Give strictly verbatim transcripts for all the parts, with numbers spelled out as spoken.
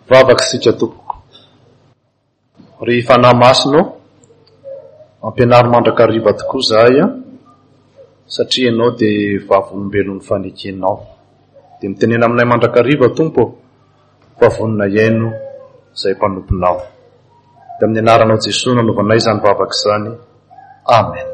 Vavaka sika tompoko. Rehefa namasinao, ampianary mandrakariva tokoa zahay a, satria ianao dia vavolombelon'ny fanekenao. Dia mitenena aminay mandrakariva tompo, vavonina iaino izay mpanomponao. Dia amin'ny anaranao Jesosy nanovanay izany vavaka izany. Amen.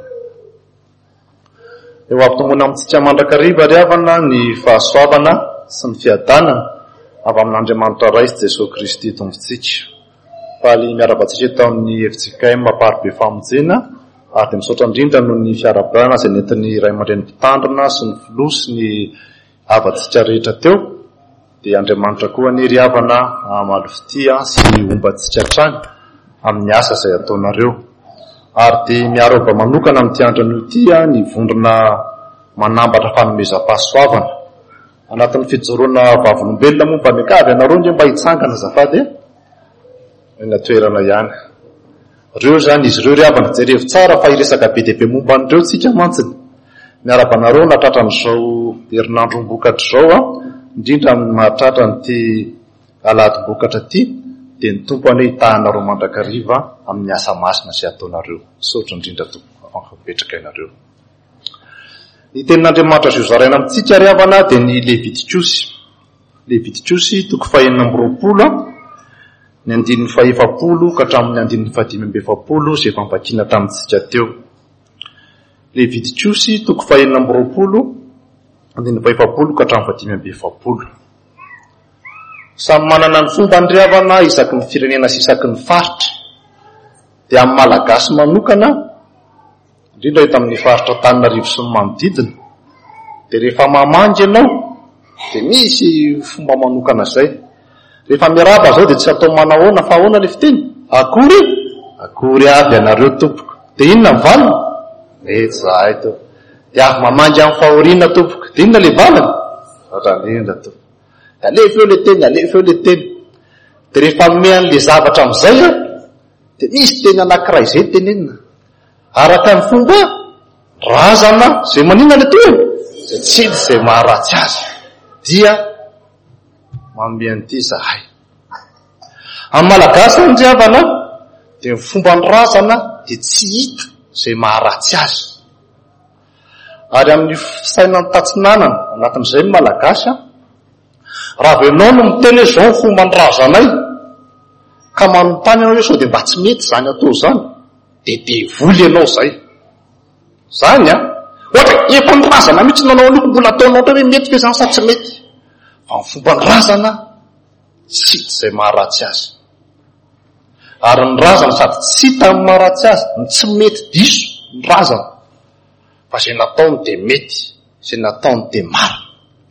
Eo ampitomboana amintsika mandrakariva ry havana ny fahasoavana sy ny fiadanana avy amin'Andriamanitra ray sy Jesosy Kristy tompontsika. Faly miarabantsika eto amin'ny efitsika mamparibe famonjena, ary dia misaotra indrindra noho ny fiarabanana izay nentin'ny Ray aman-dreny mpitandrina sy ny filoha sy ny havantsika rehetra teo. Dia Andriamanitra koa ny ry havana amalofitia sy ombantsika hatrany amin'ny asa izay ataonareo. Ary dia miarova manokana amin'ity andron'io ity ny vondrona manambatra fanomezam-pahasoavana. Anatin'ny fijoroana vavolombelona moa mba mikavy ianareo nge mba hitsangana azafady eny toerana ihany. Reo zany izy ireo ry havana jerevo tsara fa hiresaka be dia be momba an'ireo tsika mantsiny. Miarabanareo natratra n'izao herinandrom-bokatra izao a, indrindra mahatratra n'ity alahady-bokatra ity, dia ny tompo any hitahanareo mandrakariva amin'ny asa masina sy ataonareo. Saotra indrindra tompo afapetraka ianareo. Ny tenin'Andriamanitra azo zaraina amintsika ry havana dia ny Levitikosy. Levitikosy toko fahenina amby roapolo, ny andininy faefapolo ka hatramin'ny andininy fadimy amby efapolo izay fampakina tamintsika teo. Levitikosy toko fahenina amby roapolo, andininy faefapolo ka hatramin'ny fadimy amby efapolo. Samy manana ny fomba ny ry havana isaky ny firenena sy isaky ny faritra. Dia amin'ny Malagasy manokana, indrindra eto amin'ny faritra Antananarivo sy ny manodidina, dia rehefa mamangy ianao dia misy fomba manokana izay. Rehefa miaraba zao dia tsy atao manahoana fa ahoana le fiteny? Akory? Akory avy ianareo tompoko. Dia inona ny valiny? Mety zahay to. Dia avy mamangy amin'ny fahoriana tompoko. Dia inona le valiny? Ranindra to. Alefa eo le teny, alefa eo le teny. Dia rehefa mehan'le zavatra amin'izay a, dia misy teny anankiray izay tenenina. Araka ny fomba razana izay manina le teny, izay tsy hety izay maharatsy azy. Dia mambian'ity zahay. Amin'ny Malagasy ny ry havana, dia ny fomba ny razana dia tsy hita izay maharatsy azy. Ary amin'ny fisainan'ny tatsinanana anatin'izay ny Malagasy, raha venao no miteny hoe zao ny fomba ny razanay, ka manontany ianao hoe sao dia mba tsy mety izany atao izany, dia devoly ianao izay. Izany a, ohatra efa ny razana mihitsy nanao an'io mbola ataonao hoe mety ve izany sa tsy mety. Fa ny fomba ny razana tsy hita izay maharatsy azy. Ary ny razana sady tsy hita amin'ny maharatsy azy, ny tsy mety diso ny razana. Fa izay nataony dia mety, izay nataony dia marina.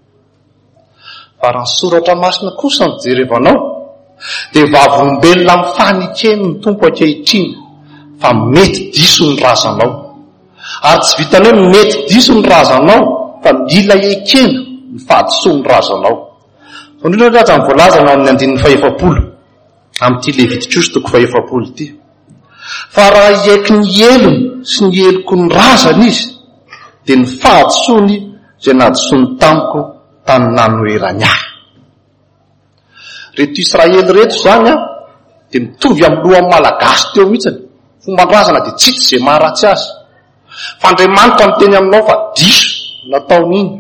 Fa raha ny soratra masina kosa ny jerevanao, dia vavolombelona amin'ny fanekeny ny tompo ankehitriny fa mety diso ny razanao. Ary tsy vitany hoe mety diso ny razanao, fa mila ekena ny fahadiso ny razanao. Indrindra raha ny voalazana amin'ny andininy faefapolo, amin'ity Levitikosy toko faefapolo ity. Fa raha iaiky ny elony sy ny eloko ny razana izy, dia ny fahadisony izay nahadisony tamiko tany nanoherany ahy. Reto Israely reto izany a, dia mitovy amin'ny lohan'ny Malagasy teo mihitsy. Fomba ny razana dia tsy hita izay maharatsy azy. Fa Andriamanitra miteny aminao fa diso nataon'iny.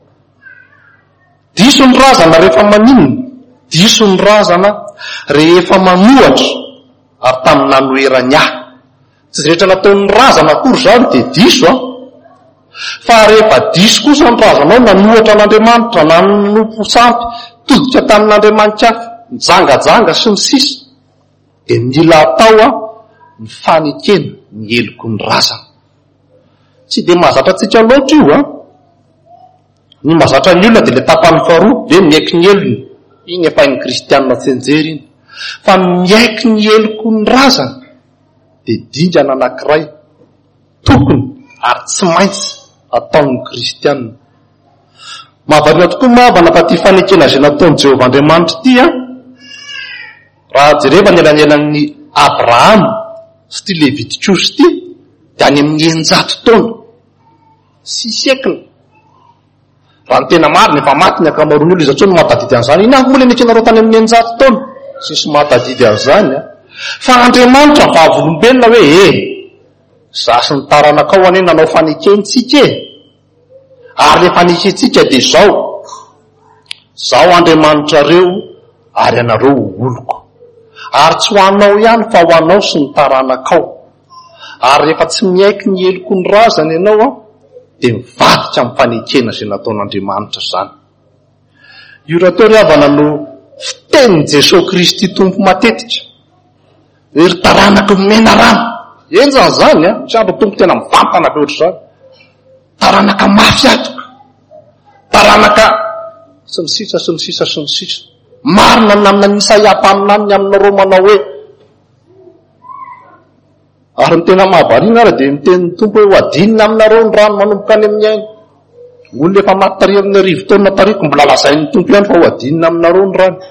Diso ny razana rehefa maninona, diso ny razana rehefa manohatra, ary tamin'ny nanoherany ahy. Tsy rehetra nataon'ny razana akory izany dia diso a. Fa rehefa diso kosa ny razanao, nanohatra n'Andriamanitra, nanompo sampy, todika tamin'Andriamanitra hafa, mijangajanga sy ny sisa, dia mila atao a ny fanekena ny eloko ny razana. Tsy dia mahazatra antsika loatra io a. Ny mahazatra ny olona dia le tapany faharoa, hoe miaiky ny elony, iny efa ny kristianina tsenjery iny. Fa miaiky ny eloko ny razana dia dingana anankiray tokony ary tsy maintsy ataon'ny kristianina. Mahavarina tokoa mavana fa ty fanekena izay nataon'i Jehovah Andriamanitra ity a, raha jereva ny elanelan'ny Abrahama sy ty Levitikosy ity, dia any amin'ny eninjato taona sy siècle. Raha ny tena marina efa maty ny ankamaroan'olo izy atsony mahatadidy an'izany. Ina moa le nekenareo tany amin'ny eninjato taona? sisy mahatadidy an'izany a. Fa Andriamanitra vavolombelona hoe e zasy ny taranakao ane nanao fanekentsika e, ary le fanekentsika de zao zao Andriamanitra reo ary anareo oloko, ary tsy ho anao ihany fa ho anao sy ny taranakao. Ary rehefa tsy miaiky ny eloko ny razana ianao a de mivadika amin'ny fanekena izay nataon'Andriamanitra zany. Io raha teo ry havana no fitenin'i Jesosy Kristy tompo matetika, ery taranaka mena rano enjany zany a, tsy andro tompo tena mivampana be ohatr' zany, taranaka mafy atoka, taranaka sy ny sisa sy ny sisa sy ny sisa. Marina namina ny Isaia mpaminany aminareo manao hoe, ary ny tena mahavarina ary de mitenin'ny tompo hoe ho adinina aminareo ny rano manomboka any amin'ny aina. Olo efa maty tary amin'ny arivo taona tariko mbola lazain'ny tompo ihany fa ho adinina aminareo ny rano.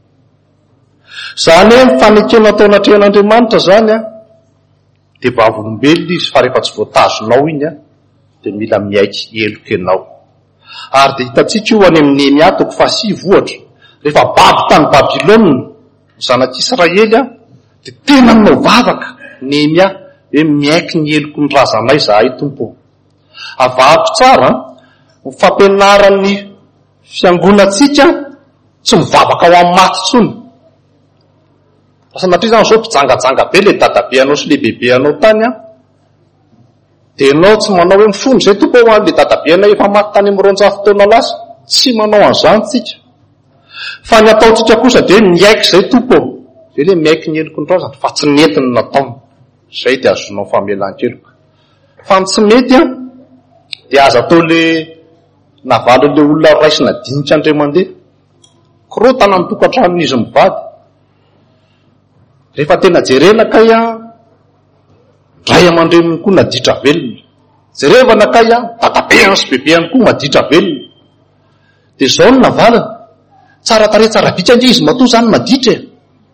Zany hoe fanekena tao anatrehan'Andriamanitra zany a, de vavolombelona izy fa rehefa tsy voatazonao iny a de mila miaiky eloka ianao. Ary de hitatsika io any amin'ny Nehemia toko fahasivy ohatra, rehefa babo tany Babilôna ny zanak'Israely a de tena nanao vavaka Nehemia hoe miaiky ny eloko ny razanay zahay tompo. Avahako tsara ny fampianaran'ny fiangonatsika tsy mivavaka ao amin'ny maty tsony. Sanatria zany zao mpijangajanga be le dadabe anao sy le bebe anao tany a, de ianao tsy manao hoe mifono zay tompo ho le dadabe anay efa maty tany amin'ny roanjato taona lasa, tsy manao an'izany tsika. Fa ny ataotsika kosa de miaiky zay tompo, zay le miaiky ny eloko ny razana, fa tsy netiny nataony. Zay de azonao famelan-keloka. Fa ny tsy mety a de aza atao le navalo le olona raisy nadinika andray mandeha, korotana amin'ny tokantranon'izy mivady. Rehefa tena jerena kay a, ray aman-dreny koa naditra velona, jerevana kay a, dadabeany sy bebeany koa maditra velona. De zao ny navalana, tsara tare tsara bika nge izy matoa zany maditra e.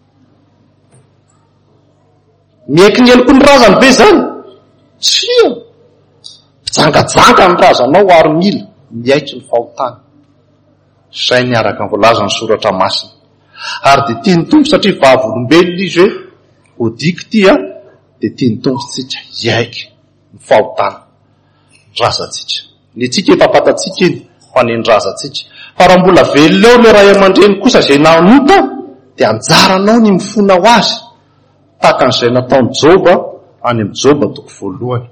Miaiky ny eloko ny razany be zany, tsy io. Jangajanga ny razanao ary mila miaiky ny fahotana. Zay ny araka ny voalaza ny soratra masina. Ary de tia ny tompo satria vavolombelona izy hoe odiko tia de tia ny tompo tsika iaiky ny fahotana razantsika. Ny tsika efa fatatsika iny fa ny razantsika. Fa raha mbola velona eo le ray aman-dreny kosa zay nanota de anjaranao ny mifona ho azy tahaka an'izay nataony Joba any amin'ny Joba toko voalohany.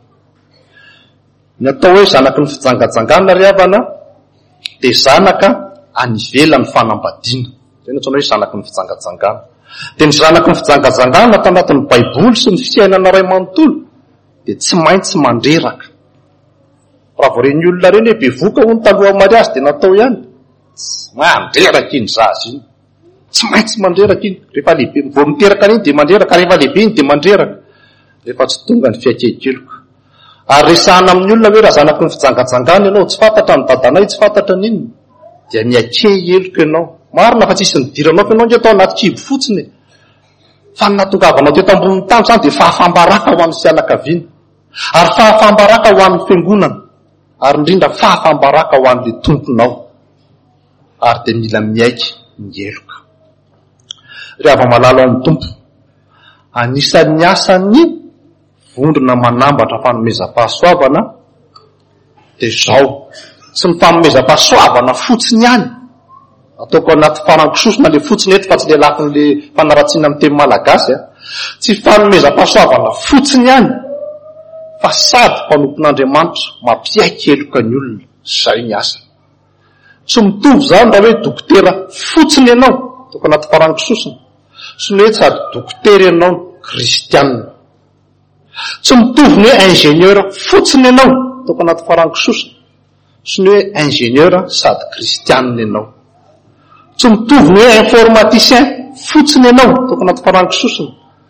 Ny atao hoe zanaky ny fijangajangana ry havana de zanaka anivelany fanambadiana. Zay no atsoina hoe zanaky ny fijangajangana. De ny zanaky ny fijangajangana tanatin'ny Baiboly sy ny fiainana ray manontolo de tsy maintsy mandreraka. Raha voaren'ny olona reny hoe bevoka ho ny taloha mariazy de natao ihany, mandreraka iny zazy iny, tsy maintsy mandreraka iny. Rehefa lehibe vao miteraka iny de mandreraka, rehefa lehibe iny de mandreraka, rehefa tsy tonga ny fiakekeloka. Ary resahana amin'ny olona hoe raha zanaky ny fijangajangana ianao, tsy fantatra ny dadanay, tsy fantatra n'inony, dia miake eloka ianao. Marina fa tsisy nidiranao fa ianao nge atao anaty kibo fotsiny. Fa ny natongavanao teto ambonin'ny tany zany de fahafambaraka ho an'ny fianakaviana, ary fahafambaraka ho an'ny fiangonana, ary indrindra fahafambaraka ho an'le tomponao. Ary de mila miaiky ny eloka. Rehefa malalo amin'ny tompo, anisan'ny asan'ny vondrona manambatra fanomezam-pahasoavana de zao, tsy ny fanomezam-pahasoavana fotsiny ihany, ataoko anaty farankisoa le fotsiny eto fa tsy le lafin'le fanaratsiana amin'ny teny malagasy a, tsy fanomezam-pahasoavana fotsiny ihany, fa sady mpanompon'Andriamanitra mampiaiky eloka ny olona. Zay ny asa. Tsy mitovy zany raha hoe dokotera fotsiny ianao, ataoko anaty farankisoa, sy ny hoe sady dokotera ianao kristianina. Tsy mitovy ny hoe ingénieur fotsiny ianao, ataoko anaty farankisoa, sy ny hoe ingénieur sady kristianina ianao. Tsy mitovy ny hoe informaticien fotsiny ianao, ataoko anaty farankisoa,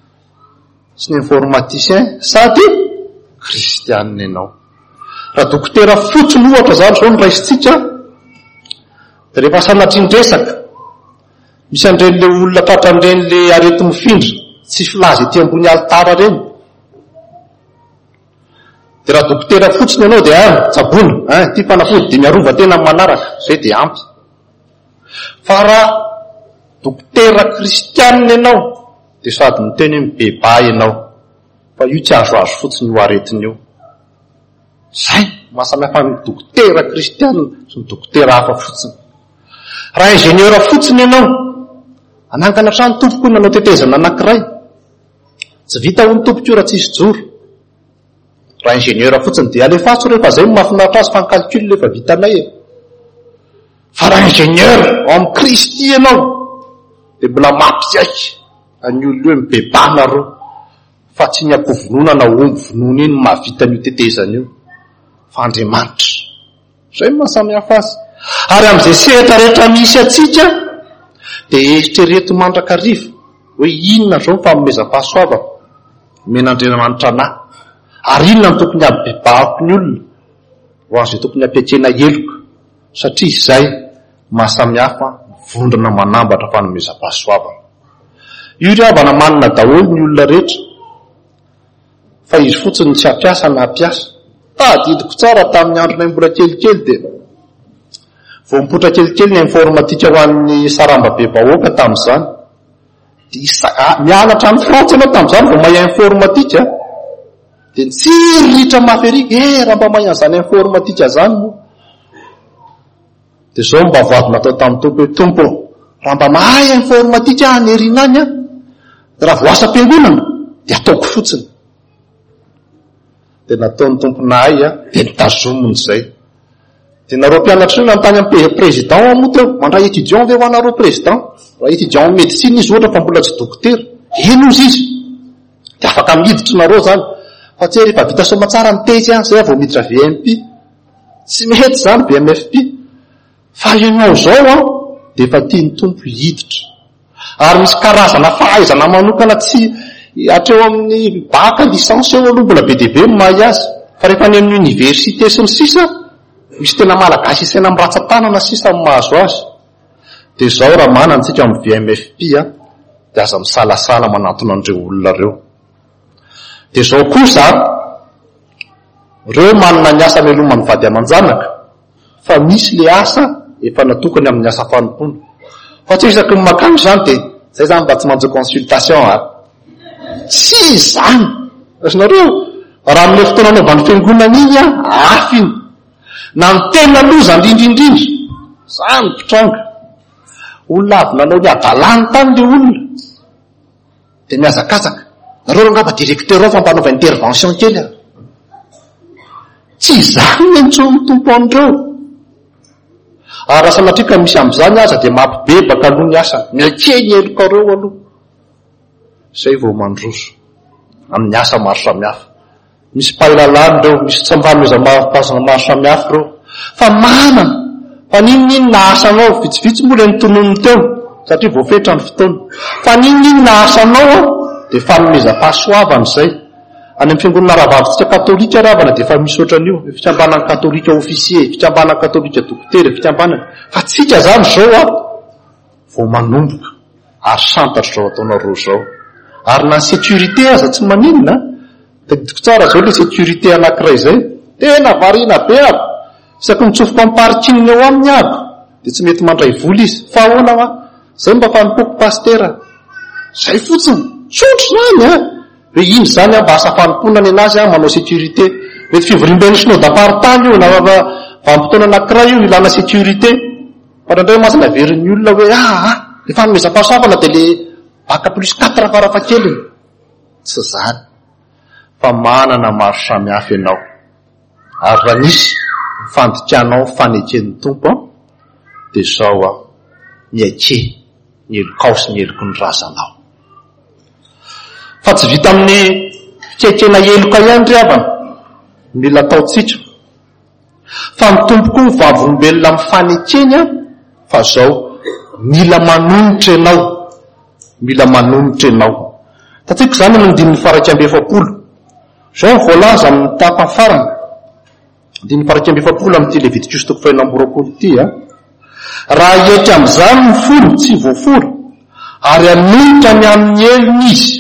sy ny informaticien sady kristianina ianao. Raha dokotera fotsiny ohatra zany zao ny raisitsika, de rehefa sanatrindresaka, misy andreny le olona tratran'ireny le arety mifindra, tsy filaza ety ambony alitara reny. De raha dokotera fotsiny ianao de ah, tsabona, ah, ty fanafody de miarova tena manaraka, zay de ampy. Fa raha dokotera kristianina ianao dia sady miteny hoe mibeba ianao, fa io tsy azo azo fotsiny io aretiny io. Zay mahasamihafa ny dokotera kristianina sy ny dokotera hafa fotsiny. Raha ingénieur fotsiny ianao, anangana trano tompoko nanao tetezana anankiray, tsy vita ho ny tompoko io raha tsisy joro. Raha ingénieur fotsiny dia alefaso rehefa zay mahafinaritra azy fa ny calcul efa vitanay e. Fa raha ingénieur ao amin'ny Kristy ianao dia mbola mampiaiky any olona hoe mibebana ro, fa tsy ny ampovonoana omby vonoana iny mahavita an'io tetezana io, fa Andriamanitra. Zay mahasamihafa azy. Ary amin'izay sehatra rehetra misy atsika dia eritrereto mandrakariva hoe inona zao ny fanomezam-pahasoavana men'Andriamanitra anahy, ary inona ny tokony abebahako ny olona ho azay tokony ampiatsena heloka, satria izay mahasamihafa vondrona manambatra fanomezam-pahasoavana. Io ry havana manina daholo ny olona rehetra, fa izy fotsiny tsy hampiasa na hampiasa. Tadidiko tsara tamin'ny andronay mbola kelikely dia vao mipotra kelikely ny informatika ho an'ny saramba-be-bahoaka tamin'izany, dia mianatra amin'ny Frantsa ianao tamin'izany vao mahay informatika, dia nitsirritra maferika e raha mba mahay an'izany informatika zany moa. Dia zao mba vady natao tamin'ny tompo hoe tompo, raha mba mahay informatika anyerina any a, raha vo asa am-piangonana dia ataoko fotsiny. Dia nataon'ny tomponahay a, dia nitazomony zay. Dia nareo mpianatra io nanontany amin'ny président moa teo, mandray étudiant ve ho anareo président? Raha étudiant en médecine izy ohatra fa mbola tsy dokotera, ino izy izy? Dia afaka miditra nareo zany. Fa tsy rehefa vita soma tsara ny tezy a, zay vao miditra V M P. Tsy mety zany B M F P. Fa ianao zao a, dia efa tiany tompo hiditra. Ary misy karazana fahaizana manokana tsy hatreo amin'ny baka licence eo aloha mbola be dia be mahay azy. Fa rehefa any amin'ny université sy ny sisa, misy tena malagasy isaina amin'ny ratsan-tanana sisa amin'ny mahazo azy. Dia zao raha manana antsika amin'ny V M F P a, dia aza misalasala manatona an'ireo olona reo. Dia zao kosa, reo manana ny asa meloma ny vady aman-janaka, fa misy le asa efa natokany amin'ny asa fanompona. Fa tsy isaky ny makany zany dia zay zany mba tsy manjo consultation a. Tsy zany. Nareo, raha amin'ilay fotoana anaovan'ny fiangonana iny a, afiny. Na ny tena loza indrindrindrindra, zany pitranga. Olona avy nanao ny adalany tany le olona. Dia miazakazaka. Nareo angamba directeur ao fa mba nanaova intervention kely a. Tsy zany ny ntsony tompo an'ireo. Ary raha sanatrika misy amin'izany aza dia mampibebaka aloha ny asa. Miakeny eloka reo aloha. Zay vao mandroso amin'ny asa maro samihafa. Misy pahilalany reo, misy tsambanomezam-pahasoavana maro samihafa reo. Fa manana, fa ninonino na asanao, vitsivitsy moa ilay nitonony teo, satria voafetra ny fotoana. Fa ninonino na asanao a, dia fanomezam-pahasoavana izay. Any amin'ny fiangonana ravavitsika katolika ravana dia efa misy ohatran'io, fikambanana katolika ofisier, fikambanana katolika dokotera, fikambanana. Fa tsika zany zao a, vao manomboka, ary santatry zao ataonareo zao. Ary na sécurité aza tsy maninona, dia ditiko tsara zao le sécurité anankiray zay, tena variana be aby. Isaky mitsofoka amin'ny parking eo aminy aby, dia tsy mety mandray vola izy. Fa ahoana a, zay mba fanompoko pastera. Zay fotsiny, sotro zany a. Hoe iny zany mba asa fanomponana anazy a, manao sécurité. Mety fivorimbeny sinao d'apartany io, na vanim-potoana anankiray io ilana sécurité. Fa indray masina verin'ny olona hoe ah ah, le fanomezam-pahasoavana dia le baka plus quatre farafahakeliny. Tsy zany. Fa manana maro samihafa ianao. Ary raha nisy fandikanao faneken'ny tompo a, dia zao a, miake ny elokao sy ny eloky ny razanao. Fa tsy vita amin'ny fikekena eloka ihany ry havana, mila ataotsika. Fa ny tompo koa mivavolombelona amin'ny fanekeny a, fa zao mila manonitra ianao, mila manonitra ianao. Tatiko zany amin'ny dimy faraika amby efapolo. Zao voalaza amin'ny tapa farana. Dimy faraika amby efapolo amin'ity Levitikos toko faha enina amby roapolo ity a. Raha ieka amin'izany ny folo, tsy voafolo, ary anonitra ny amin'ny elony izy.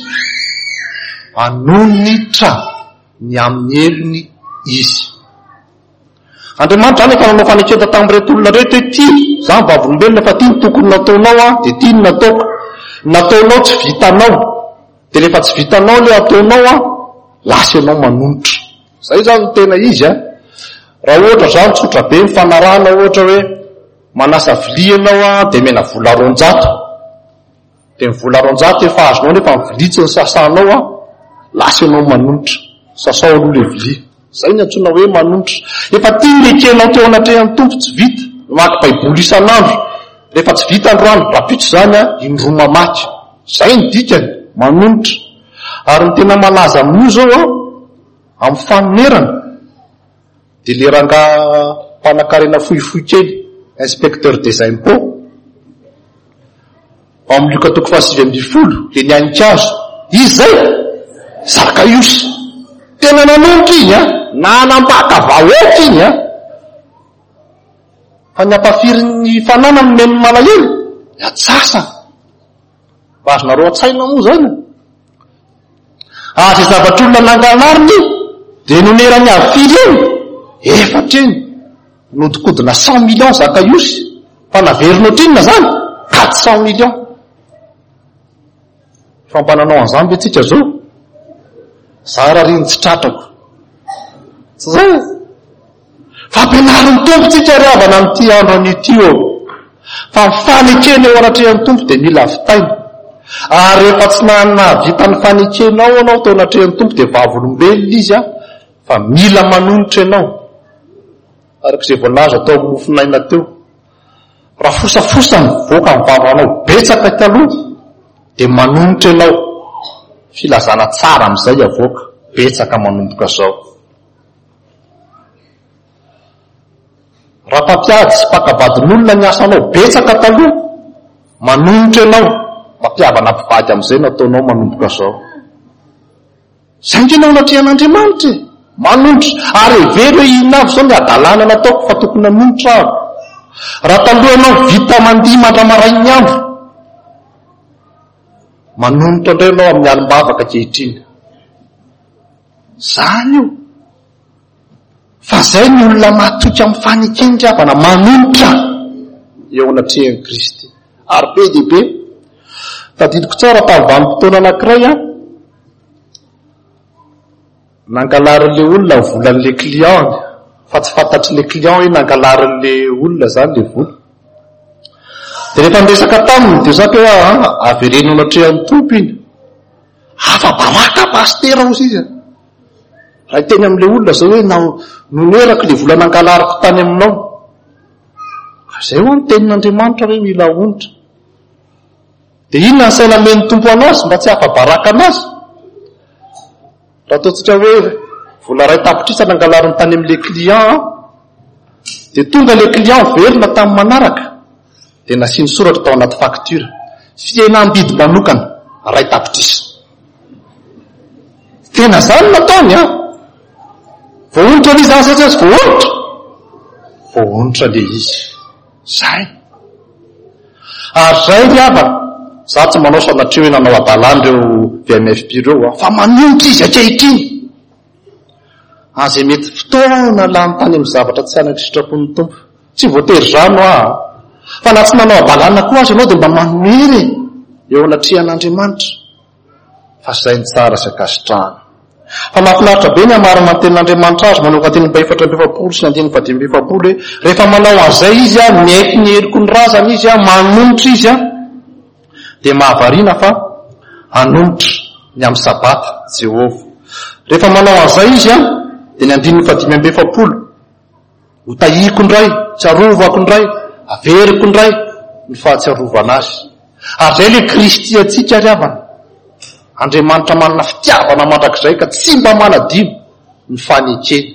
Anonitra ny amin'ny elony izy. Andriamanitra zany efa nanao faneketa tamin'ireto olona reto hoe ty za mivavolombelona fa ty ny tokony nataonao a de ty ny nataoko. Nataonao tsy vitanao de rehefa tsy vitanao le ataonao a lasa ianao manonitra. Zay zany tena izy a. Raha ohatra zany tsotra be mifanarahana ohatra hoe manasa vilia ianao a de mena vola roanjato de ny vola roanjato efa azonao nefa mivilitsy ny sasanao a lasa ianao manonitra. Sasao aloha le vilia. Zay ny antsoina hoe manonitra. Efa tia lekenao teo anatrehan'ny tompo tsy vita. Maky baiboly isan'andro. Rehefa tsy vita androany rapitro zany a indroma maky. Zay ny dikany manonitra. Ary ny tena malaza amin'io zao a amin'ny fanonerana de le rangahy mpanakarena fohifohy kely inspecteur des impôts amin'ny Luka toko fahasivy amby folo le nianikazo izy zay Zakaiosy tena nanonitra iny a na anambaka vahoaka iny a fa ny ampafiry ny fanana ny meno malahelo atsasana mba azonareo an-tsaina moa zany ary zavatra olona nanganariny de nonerany afiry eny efatra eny nodikodina cent millions Zakaiosy fa naverina otrinona zany quatre cent millions. Fampananao an'izany ve tsika zao zara riny tsy tratrako tsy zay fa ampianarin'ny tompo tsika ry havana amin'ity andro an'ity eo fa mifanekena eo anatrehan'ny tompo de mila fitaina. Ary rehefa tsy nahavita ny fanekenao anao teo anatrehan'ny tompo de vavolombelona izy a fa mila manonitra ianao arak'izay voalaza tao amin'ny mofinaina teo. Raha fosafosa mivoaka ny vavanao betsaka taloha de manonitra ianao filazana tsara am'izay avoaka betsaka manomboka zao. Raha mpampiady sy mpakabadin'olona ny asanao betsaka taloha manonitra ianao mampiavana mpivady am'izay nataonao manomboka zao. Sainginao natrehan'Andriamanitra manonitra ary very hoe inavy zao ny adalana nataoko fa tokony hanonitra aho. Raha taloha ianao vita mandihy mandramarainy andro manonitra indray ianao amin'ny alim-bavaka kehitriny. Zany io fa zay ny olona matoky amin'ny fanekeny ry havana manonitra eo anatrehan'i Kristy. Ary be dia be tadidiko tsara tamin'ny vanim-potoana anankiray a nangalarin'le olona ny volan'le client fa tsy fantatry le client hoe nangalarin'le olona zany le vola. De rehefa miresaka taminy de zaka hoe avereno anatrehan'ny tompo iny afa-baraka pastera ozy izy raha teny amin'le olona zao hoe nonerako le vola nangalariko tany aminao. Zay ho ny tenin'Andriamanitra hoe mila onitra. De inona ny saina men'ny tompo anazy mba tsy afa-baraka anazy? Raha ataotsika hoe vola ray tapitrisa nangalariny tany amin'le client de tonga le client verina tamin'ny manaraka de nasiany soratra tao anaty facture fihenam-bidy manokana ray tapitrisa. Tena zany nataony a voaonitra le zany satria tsy voaonitra voaonitra le izy zay. Ary zay ry havana za tsy manao sanatria hoe nanao adalàn'ireo V M F P reo fa manonitra izy ankehitriny. Azay mety fotoana lany tany amin'ny zavatra tsy anako sitrapon'ny tompo tsy voatery zano a fa na tsy nanao adalàna koa azy ianao de mba manomery eo anatrehan'Andriamanitra fa zay ny tsara sy akasitrahana. Fa mahafinaritra be ny amarana ny tenin'Andriamanitra azy manao kateny mba efatra amby efapolo sy andiny vady amby efapolo hoe rehefa manao an'izay izy a miaiky ny heriko ny razana izy a manonitra izy a de mahavariana fa hanonitra ny amin'ny sabata Jehova. Rehefa manao an'izay izy a de ny andiny vadimy amby efapolo hotahiko indray tsarovako indray averiko indray ny fahatsiarovana azy. Ary zay le Kristy atsika ry havana Andriamanitra manana fitiavana mandrakizay ka tsy mba manadino ny fanekeny.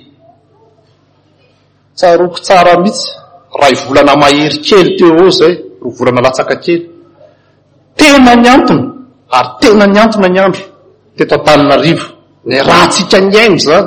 Tsaroko tsara mihitsy ray volana mahery kely teo eo zay ro volana latsaka kely tena ny antony ary tena ny antona ny andro teto Antananarivo ny rahatsika ny ainy zany.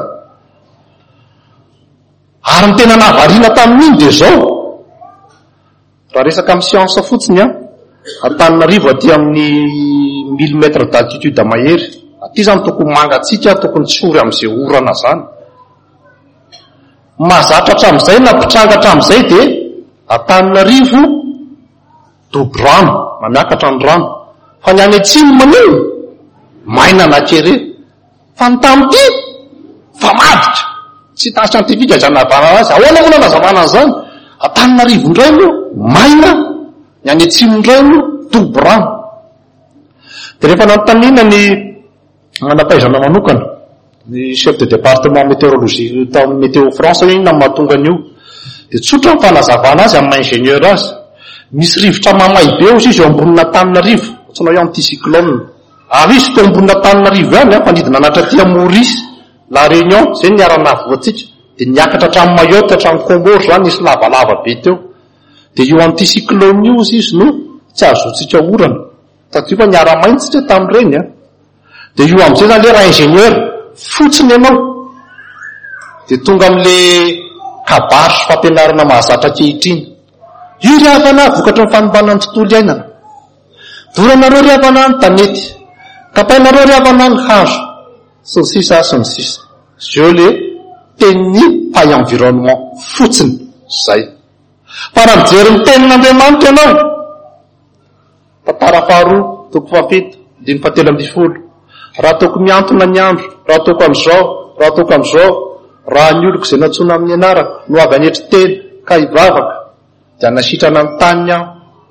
Ary ny tena nahavariana tamin'iny de zao raha resaka amin'ny siansa fotsiny a Antananarivo aty amin'ny mille mètres d'altitude mahery aty zany tokony mangatsika tokony tsory amin'izay orana zany. mahazatra hatramin'izay na pitranga hatramin'izay dia Antananarivo dobo rano na miakatra ny rano. Fa ny any atsimo manio maina nakere. Fa ny tamity fa maditra tsy ta siantifika zanavana azy. Ahoana moa nazavana an'izany? Antananarivo indray no maina, ny any atsimo indray no dobo rano. Dia rehefa nanontaniana ny anampaizana manokana ny chef de département météorologie tamin'ny météo France iny mahatonga an'io, dia tsotra mifanazavana azy amin'ny ingénieur azy. Misy rivotra mamay be ozy izy eo ambonina Antananarivo, ohatranao hoe anticyclone. Ary izy teo ambonina Antananarivo ihany fanidina anatraty Maurice, La Réunion, izay ny arana voatsika. Dia niakatra hatramin'ny Mayotte, hatramin'ny Comore zany nisy lavalava be teo. Dia io anticyclone io izy izy no tsy azotsika orana. Tadio fa niara-mainy tsika tamin'ireny a. Dia io amin'izay zany le raha ingénieur fotsiny ianao. Dia tonga amin'le kabary sy fampianarana mahazatra ankehitriny. Io ry havana vokatra ny fanombanana ny tontolo iainana. Doranareo ry havana ny tanety, kapainareo ry havana ny hazo, sy ny sisa sy ny sisa. Zio le tenin'ny paille-environnement fotsiny zay. Fa raha mijery ny tenin'Andriamanitra ianao, tantara faharoa toko fafito dimy fatelo amby folo. Raha toko miantona ny andro, raha toko am'izao, raha toko am'izao, raha ny oloko izay natsona amin'ny anarako no avy anetry teny ka hivavaka, dia nasitrana ny tany aho.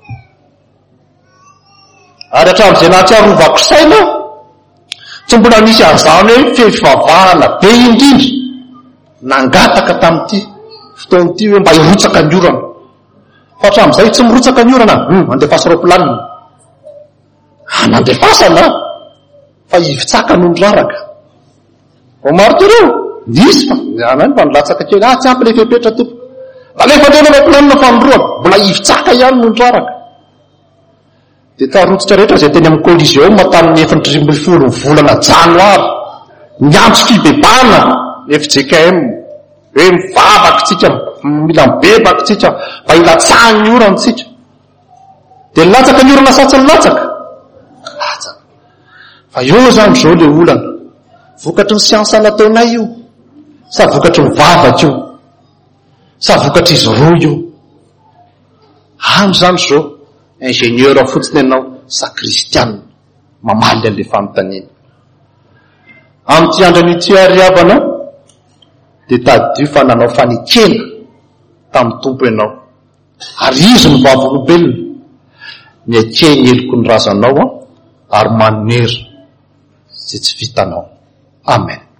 Ary hatramin'izay nahatsiarovako saina, tsy mbola nisy an'izany hoe fehivavahana be indrindra nangataka tamin'ity fotoan'ity hoe mba hirotsaka ny orana. Fa hatramin'izay tsy mirotsaka ny orana, hum, andefasa roplanina. Anandefasana fa hivitsaka no niraraka. O maro tereo nisy fa anany fa nilatsaka kely, ah tsy ampy le fepetra tompo. Alefa tena roplanina fa noroaka, mbola hivitsaka ihany no niraraka. Dia tarotsitra rehetra izay teny amin'ny collision matamin'ny efatra ambin'ny folo ny volana janoary, niantso fibebana F J K M hoe mivavaka tsika, mila mibebaka tsika mba hilatsahany ny orana tsika. Dia nilatsaka ny orana sa tsy nilatsaka? Latsaka. Fa eo zany zao le olana, vokatry ny siansa nataonay io, sa vokatry ny vavaka io, sa vokatry izy roa io. Ano zany zao ingénieur fotsiny ianao sa kristianina mamaly an'le fanontaniana. Amin'ity andran'ity ary havana dia tadio fa nanao fanekena tamin'ny tompo ianao. Ary izy ny vavolombelona miakeny eloko ny razanao a, ary manery izay tsy vitanao. Amen.